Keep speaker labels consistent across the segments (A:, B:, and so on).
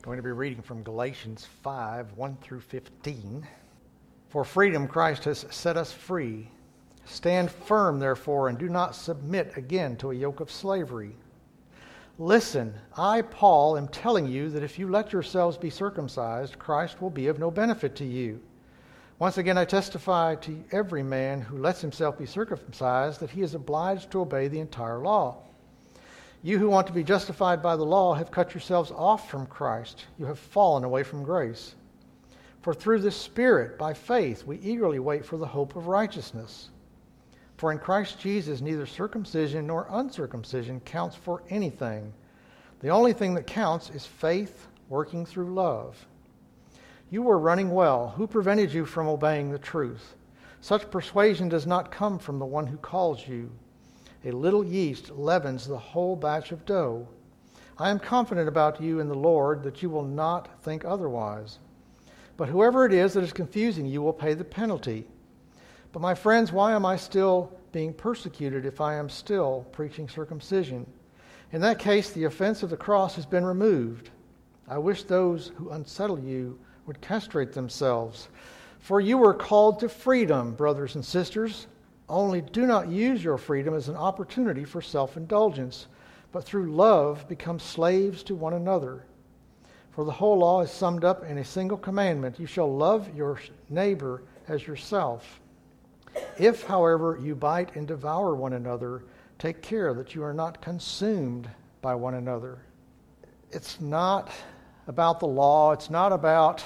A: I'm going to be reading from Galatians 5, 1 through 15. For freedom Christ has set us free. Stand firm, therefore, and do not submit again to a yoke of slavery. Listen, I, Paul, am telling you that if you let yourselves be circumcised, Christ will be of no benefit to you. Once again, I testify to every man who lets himself be circumcised that he is obliged to obey the entire law. You who want to be justified by the law have cut yourselves off from Christ. You have fallen away from grace. For through the Spirit, by faith, we eagerly wait for the hope of righteousness. For in Christ Jesus, neither circumcision nor uncircumcision counts for anything. The only thing that counts is faith working through love. You were running well. Who prevented you from obeying the truth? Such persuasion does not come from the one who calls you. A little yeast leavens the whole batch of dough. I am confident about you in the Lord that you will not think otherwise. But whoever it is that is confusing you will pay the penalty. But my friends, why am I still being persecuted if I am still preaching circumcision? In that case, the offense of the cross has been removed. I wish those who unsettle you would castrate themselves. For you were called to freedom, brothers and sisters. Only do not use your freedom as an opportunity for self-indulgence, but through love become slaves to one another. For the whole law is summed up in a single commandment: you shall love your neighbor as yourself. If, however, you bite and devour one another, take care that you are not consumed by one another. It's not about the law. It's not about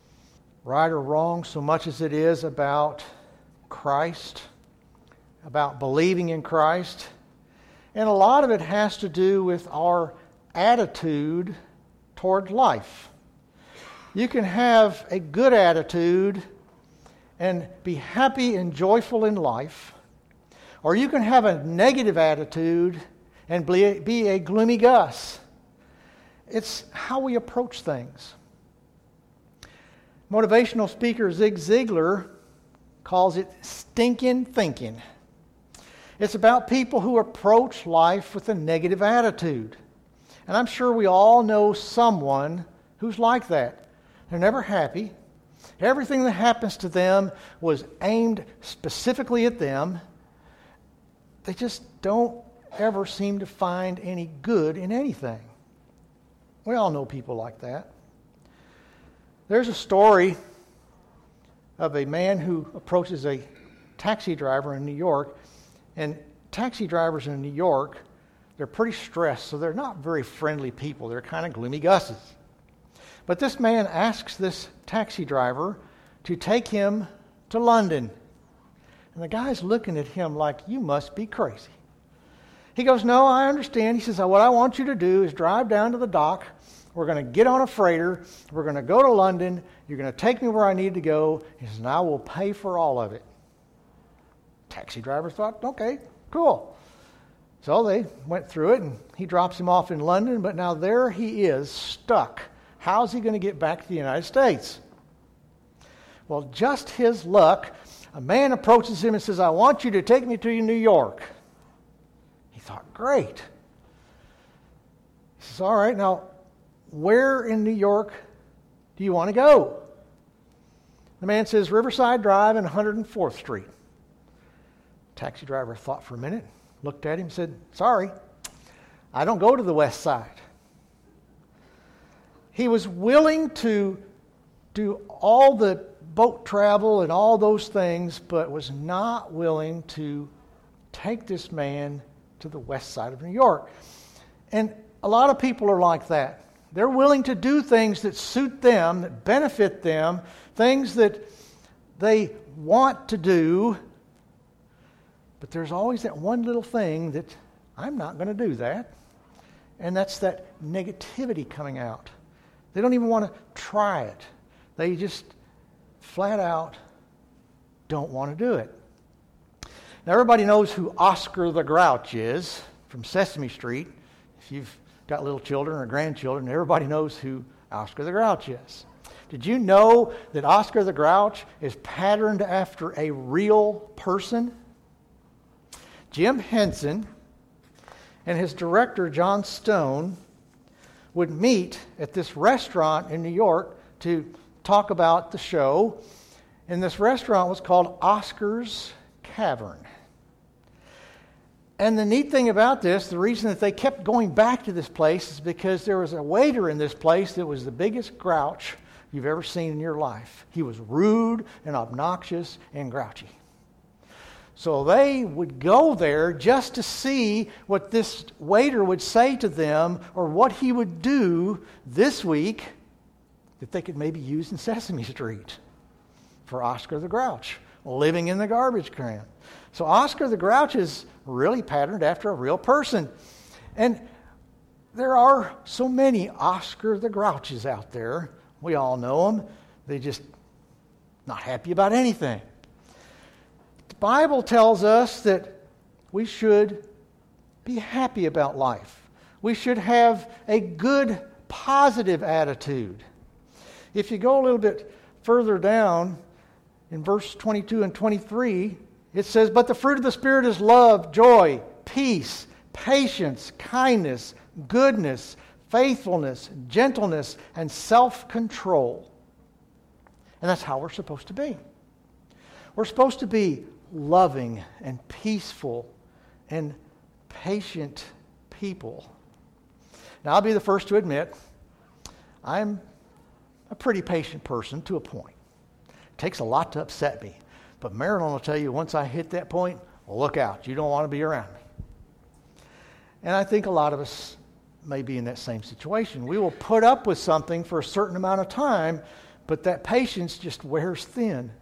A: right or wrong so much as it is about Christ, about believing in Christ. And a lot of it has to do with our attitude toward life. You can have a good attitude and be happy and joyful in life, or you can have a negative attitude and be a gloomy Gus. It's how we approach things. Motivational speaker Zig Ziglar calls it stinking thinking. It's about people who approach life with a negative attitude. And I'm sure we all know someone who's like that. They're never happy. Everything that happens to them was aimed specifically at them. They just don't ever seem to find any good in anything. We all know people like that. There's a story of a man who approaches a taxi driver in New York. And taxi drivers in New York, they're pretty stressed, so they're not very friendly people. They're kind of gloomy Gusses. But this man asks this taxi driver to take him to London. And the guy's looking at him like, you must be crazy. He goes, no, I understand. He says, what I want you to do is drive down to the dock. We're going to get on a freighter. We're going to go to London. You're going to take me where I need to go. He says, and I will pay for all of it. Taxi driver thought, okay, cool. So they went through it, and he drops him off in London, but now there he is, stuck. How's he going to get back to the United States? Well, just his luck, a man approaches him and says, I want you to take me to New York. He thought, great. He says, all right, now, where in New York do you want to go? The man says, Riverside Drive and 104th Street. Taxi driver thought for a minute, looked at him and said, sorry, I don't go to the west side. He was willing to do all the boat travel and all those things, but was not willing to take this man to the west side of New York. And a lot of people are like that. They're willing to do things that suit them, that benefit them, things that they want to do. But there's always that one little thing that I'm not going to do that. And that's that negativity coming out. They don't even want to try it. They just flat out don't want to do it. Now everybody knows who Oscar the Grouch is from Sesame Street. If you've got little children or grandchildren, everybody knows who Oscar the Grouch is. Did you know that Oscar the Grouch is patterned after a real person? Jim Henson and his director, John Stone, would meet at this restaurant in New York to talk about the show. And this restaurant was called Oscar's Cavern. And the neat thing about this, the reason that they kept going back to this place is because there was a waiter in this place that was the biggest grouch you've ever seen in your life. He was rude and obnoxious and grouchy. So they would go there just to see what this waiter would say to them or what he would do this week that they could maybe use in Sesame Street for Oscar the Grouch, living in the garbage can. So Oscar the Grouch is really patterned after a real person. And there are so many Oscar the Grouches out there. We all know them. They just not happy about anything. The Bible tells us that we should be happy about life. We should have a good, positive attitude. If you go a little bit further down in verse 22 and 23, it says, "But the fruit of the Spirit is love, joy, peace, patience, kindness, goodness, faithfulness, gentleness, and self-control." And that's how we're supposed to be. We're supposed to be loving and peaceful and patient people. Now, I'll be the first to admit, I'm a pretty patient person to a point. It takes a lot to upset me. But Marilyn will tell you, once I hit that point, well, look out. You don't want to be around me. And I think a lot of us may be in that same situation. We will put up with something for a certain amount of time, but that patience just wears thin.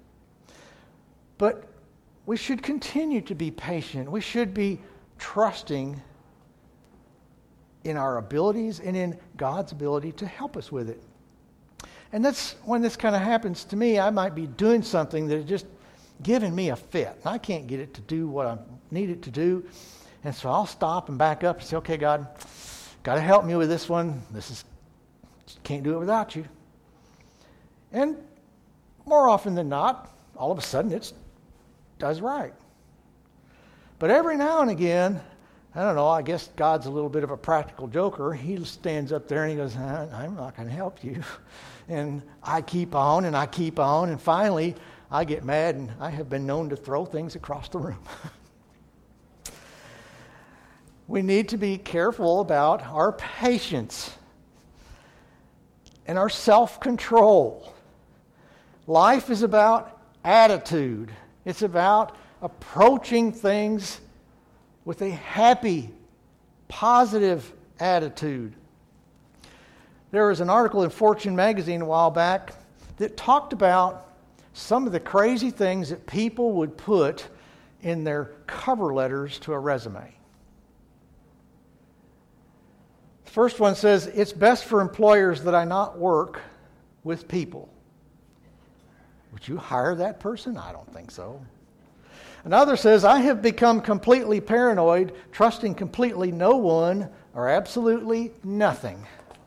A: But we should continue to be patient. We should be trusting in our abilities and in God's ability to help us with it. And that's when this kind of happens to me. I might be doing something that is just giving me a fit. And I can't get it to do what I need it to do. And so I'll stop and back up and say, okay, God, got to help me with this one. Can't do it without you. And more often than not, all of a sudden it does right. But every now and again, I don't know, I guess God's a little bit of a practical joker. He stands up there and he goes, I'm not going to help you. And I keep on and I keep on. And finally, I get mad and I have been known to throw things across the room. We need to be careful about our patience and our self-control. Life is about attitude. It's about approaching things with a happy, positive attitude. There was an article in Fortune magazine a while back that talked about some of the crazy things that people would put in their cover letters to a resume. The first one says, "It's best for employers that I not work with people." Would you hire that person? I don't think so. Another says, "I have become completely paranoid, trusting completely no one or absolutely nothing."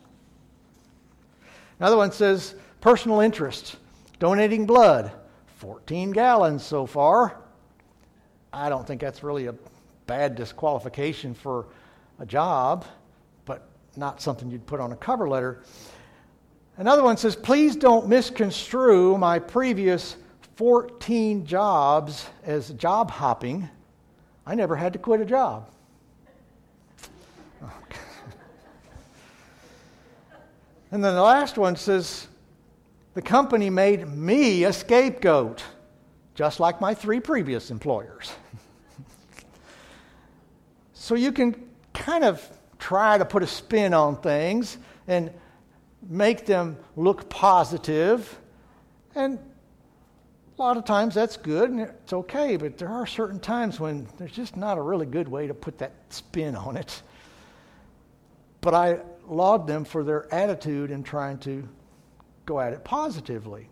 A: Another one says, "Personal interest, donating blood, 14 gallons so far." I don't think that's really a bad disqualification for a job, but not something you'd put on a cover letter. Another one says, "Please don't misconstrue my previous 14 jobs as job hopping. I never had to quit a job." And then the last one says, "The company made me a scapegoat, just like my 3 previous employers." So you can kind of try to put a spin on things and make them look positive. And a lot of times that's good and it's okay, but there are certain times when there's just not a really good way to put that spin on it. But I laud them for their attitude in trying to go at it positively.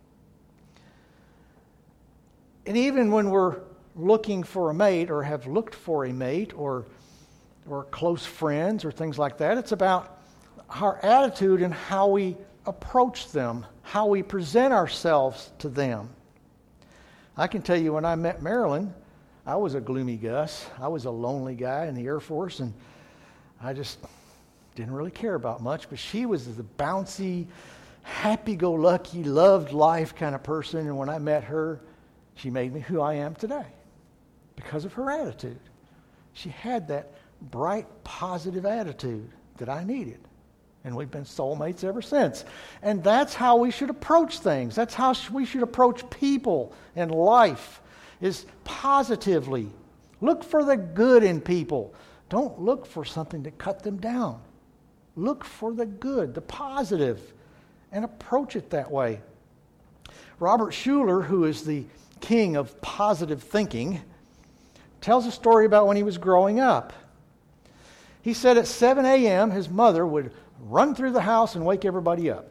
A: And even when we're looking for a mate or have looked for a mate or close friends or things like that, it's about our attitude and how we approach them, how we present ourselves to them. I can tell you when I met Marilyn, I was a gloomy Gus. I was a lonely guy in the Air Force, and I just didn't really care about much, but she was the bouncy, happy-go-lucky, loved life kind of person. And when I met her, she made me who I am today because of her attitude. She had that bright, positive attitude that I needed. And we've been soulmates ever since. And that's how we should approach things. That's how we should approach people and life, is positively. Look for the good in people. Don't look for something to cut them down. Look for the good, the positive, and approach it that way. Robert Schuller, who is the king of positive thinking, tells a story about when he was growing up. He said at 7 a.m. his mother would run through the house and wake everybody up.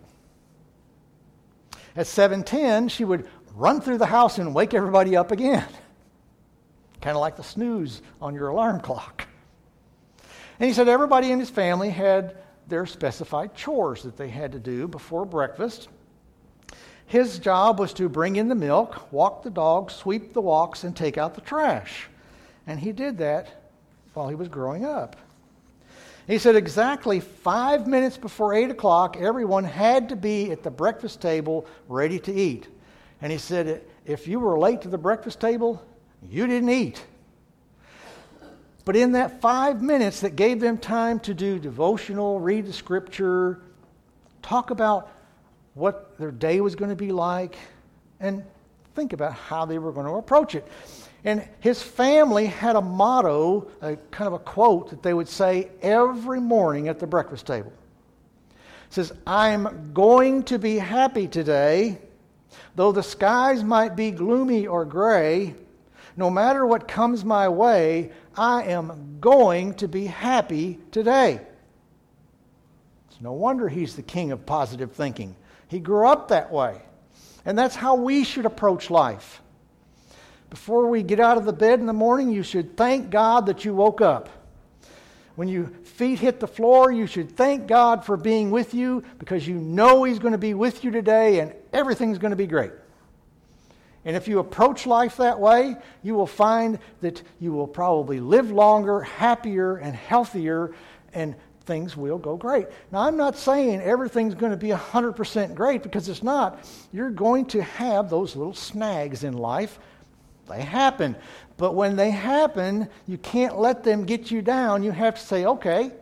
A: At 7:10, she would run through the house and wake everybody up again. Kind of like the snooze on your alarm clock. And he said everybody in his family had their specified chores that they had to do before breakfast. His job was to bring in the milk, walk the dog, sweep the walks, and take out the trash. And he did that while he was growing up. He said exactly 5 minutes before 8 o'clock, everyone had to be at the breakfast table ready to eat. And he said if you were late to the breakfast table, you didn't eat. But in that 5 minutes that gave them time to do devotional, read the scripture, talk about what their day was going to be like, and think about how they were going to approach it. And his family had a motto, a kind of a quote that they would say every morning at the breakfast table. It says, "I'm going to be happy today, though the skies might be gloomy or gray. No matter what comes my way, I am going to be happy today." It's no wonder he's the king of positive thinking. He grew up that way. And that's how we should approach life. Before we get out of the bed in the morning, you should thank God that you woke up. When your feet hit the floor, you should thank God for being with you, because you know He's going to be with you today and everything's going to be great. And if you approach life that way, you will find that you will probably live longer, happier, and healthier, and things will go great. Now, I'm not saying everything's going to be 100% great, because it's not. You're going to have those little snags in life. They happen. But when they happen, you can't let them get you down. You have to say, okay,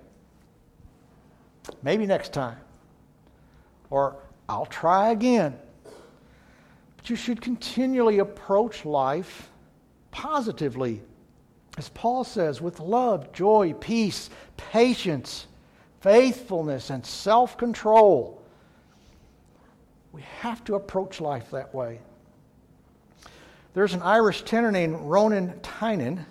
A: maybe next time. Or I'll try again. But you should continually approach life positively. As Paul says, with love, joy, peace, patience, faithfulness, and self-control. We have to approach life that way. There's an Irish tenor named Ronan Tynan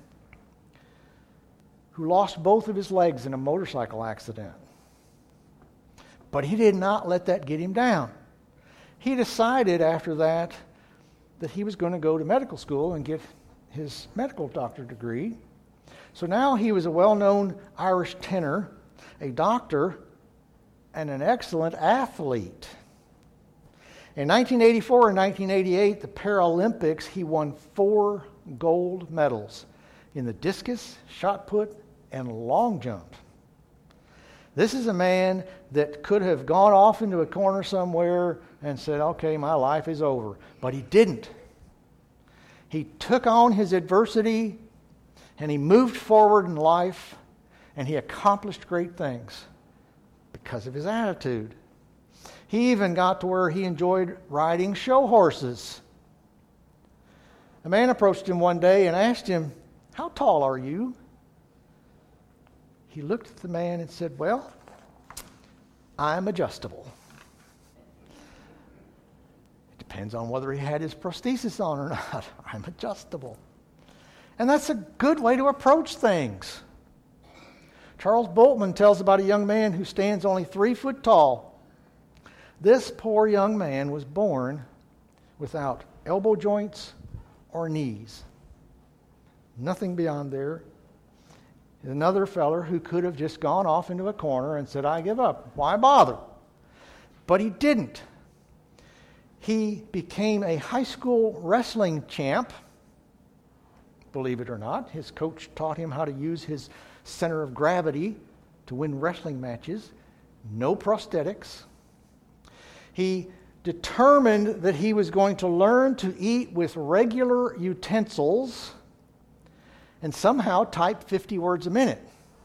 A: who lost both of his legs in a motorcycle accident. But he did not let that get him down. He decided after that he was going to go to medical school and get his medical doctor degree. So now he was a well-known Irish tenor, a doctor, and an excellent athlete. In 1984 and 1988, the Paralympics, he won 4 gold medals in the discus, shot put, and long jump. This is a man that could have gone off into a corner somewhere and said, okay, my life is over. But he didn't. He took on his adversity, and he moved forward in life, and he accomplished great things because of his attitude. He even got to where he enjoyed riding show horses. A man approached him one day and asked him, "How tall are you?" He looked at the man and said, "Well, I'm adjustable." It depends on whether he had his prosthesis on or not. I'm adjustable. And that's a good way to approach things. Charles Boltman tells about a young man who stands only 3 foot tall. This poor young man was born without elbow joints or knees. Nothing beyond there. Another feller who could have just gone off into a corner and said, I give up. Why bother? But he didn't. He became a high school wrestling champ. Believe it or not, his coach taught him how to use his center of gravity to win wrestling matches, no prosthetics. He determined that he was going to learn to eat with regular utensils and somehow type 50 words a minute.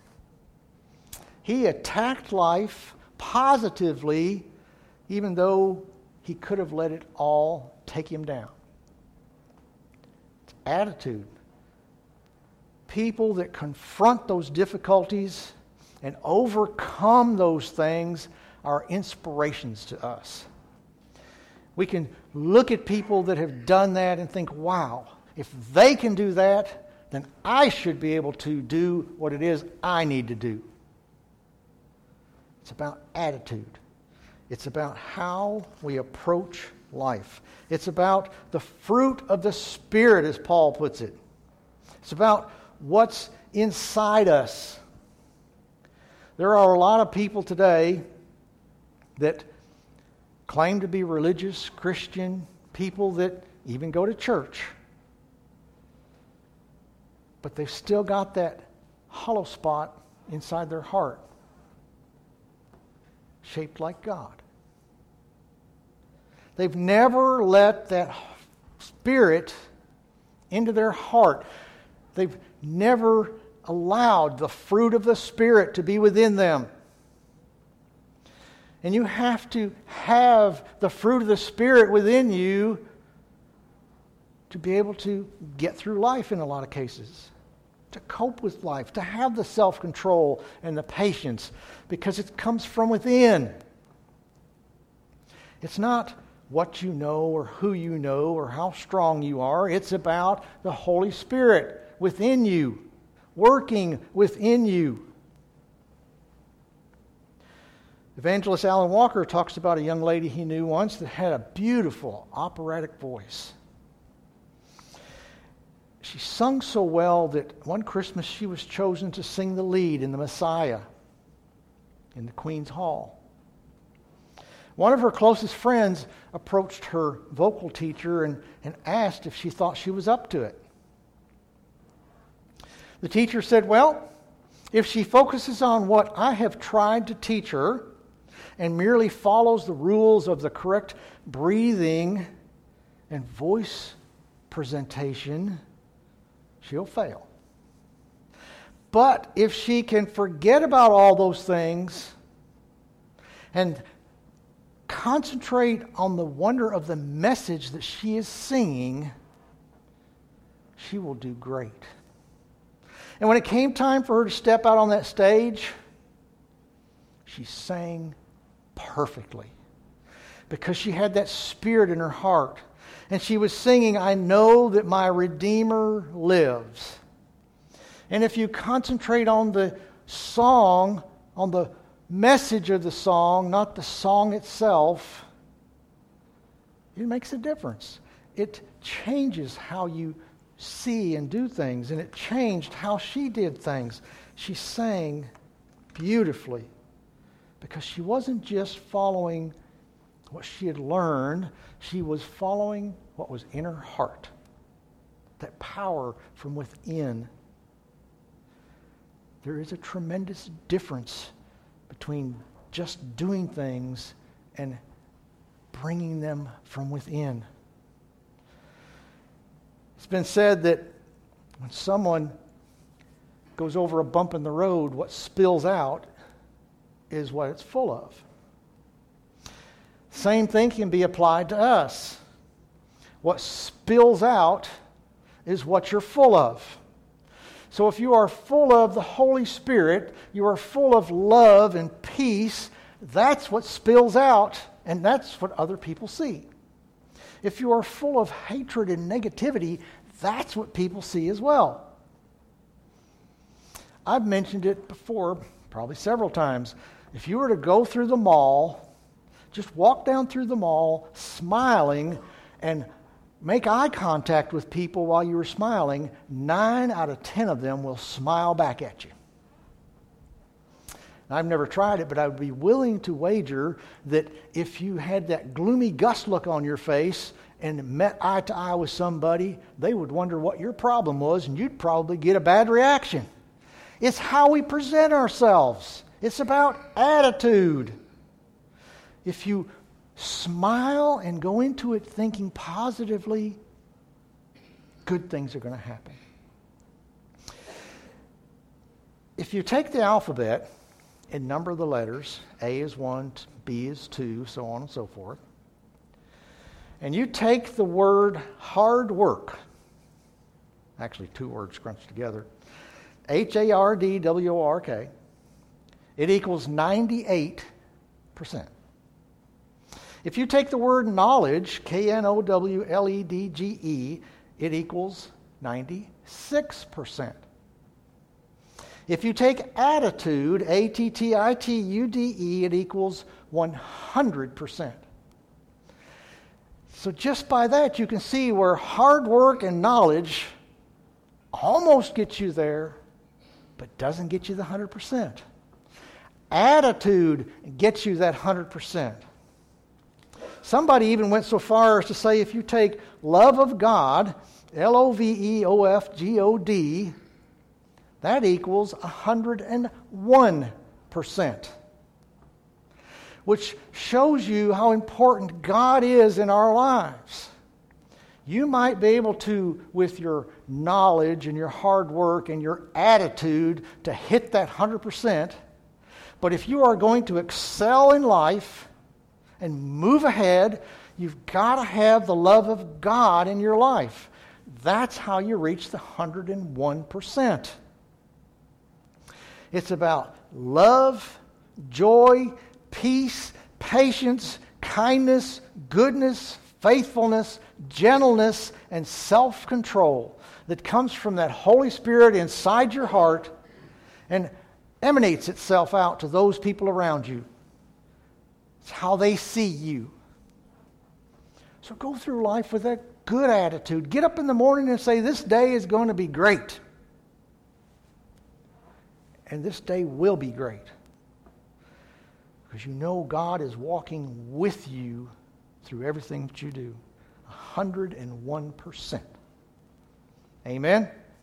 A: He attacked life positively, even though he could have let it all take him down. It's attitude. People that confront those difficulties and overcome those things are inspirations to us. We can look at people that have done that and think, wow, if they can do that, then I should be able to do what it is I need to do. It's about attitude. It's about how we approach life. It's about the fruit of the Spirit, as Paul puts it. It's about what's inside us. There are a lot of people today that claim to be religious, Christian, people that even go to church. But they've still got that hollow spot inside their heart, shaped like God. They've never let that Spirit into their heart. They've never allowed the fruit of the Spirit to be within them. And you have to have the fruit of the Spirit within you to be able to get through life in a lot of cases, to cope with life, to have the self-control and the patience, because it comes from within. It's not what you know or who you know or how strong you are. It's about the Holy Spirit within you, working within you. Evangelist Alan Walker talks about a young lady he knew once that had a beautiful operatic voice. She sung so well that one Christmas she was chosen to sing the lead in the Messiah in the Queen's Hall. One of her closest friends approached her vocal teacher and asked if she thought she was up to it. The teacher said, well, if she focuses on what I have tried to teach her and merely follows the rules of the correct breathing and voice presentation, she'll fail. But if she can forget about all those things and concentrate on the wonder of the message that she is singing, she will do great. And when it came time for her to step out on that stage, she sang perfectly because she had that Spirit in her heart. And she was singing, I know that my Redeemer lives. And if you concentrate on the song, on the message of the song, not the song itself, it makes a difference. It changes how you see and do things, and it changed how she did things. She sang beautifully because she wasn't just following what she had learned, she was following what was in her heart. That power from within. There is a tremendous difference between just doing things and bringing them from within. It's been said that when someone goes over a bump in the road, what spills out is what it's full of. Same thing can be applied to us. What spills out is what you're full of. So if you are full of the Holy Spirit, you are full of love and peace, that's what spills out, and that's what other people see. If you are full of hatred and negativity, that's what people see as well. I've mentioned it before, probably several times. If you were to go through the mall, just walk down through the mall smiling and make eye contact with people while you were smiling, 9 out of 10 of them will smile back at you. I've never tried it, but I would be willing to wager that if you had that gloomy gust look on your face and met eye to eye with somebody, they would wonder what your problem was, and you'd probably get a bad reaction. It's how we present ourselves. It's about attitude. If you smile and go into it thinking positively, good things are going to happen. If you take the alphabet and number the letters, A is 1, B is 2, so on and so forth, and you take the word hard work, actually two words scrunched together, HARDWORK, it equals 98%. If you take the word knowledge, KNOWLEDGE, it equals 96%. If you take attitude, ATTITUDE, it equals 100%. So just by that, you can see where hard work and knowledge almost gets you there, but doesn't get you the 100%. Attitude gets you that 100%. Somebody even went so far as to say if you take love of God, LOVEOFGOD, that equals 101%, which shows you how important God is in our lives. You might be able to, with your knowledge and your hard work and your attitude, to hit that 100%, but if you are going to excel in life and move ahead, you've got to have the love of God in your life. That's how you reach the 101%. It's about love, joy, peace, patience, kindness, goodness, faithfulness, gentleness, and self-control that comes from that Holy Spirit inside your heart and emanates itself out to those people around you. It's how they see you. So go through life with that good attitude. Get up in the morning and say, this day is going to be great. And this day will be great. Because you know God is walking with you through everything that you do. 101%. Amen?